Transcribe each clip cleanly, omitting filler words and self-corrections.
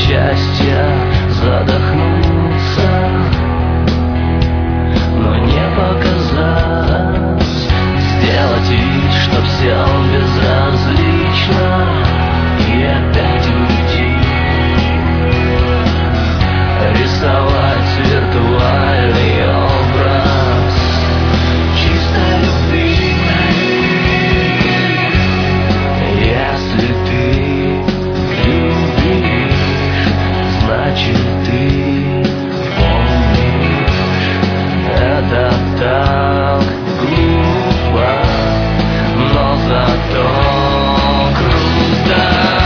счастья задохнуться, но не показать, сделать вид, что все безразлично, и опять уйти, рисовать виртуальный образ чистой любви. Если ты любишь, значит ты помнишь. Это так глупо, но зато круто.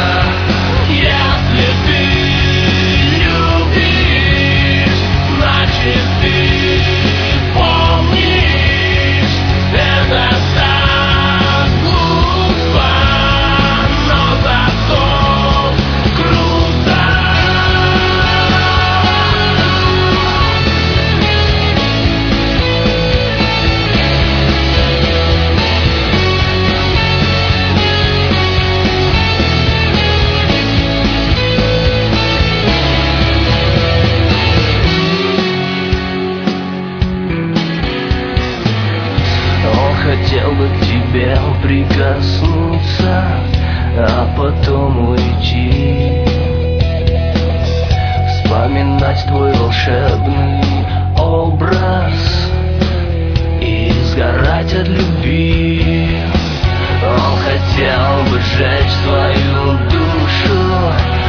Если ты любишь, значит ты помнишь. Это так глупо, но зато круто. Он хотел бы к тебе прикоснуться, а потом уйти, вспоминать твой волшебный образ и сгорать от любви. Он хотел бы сжечь свою душу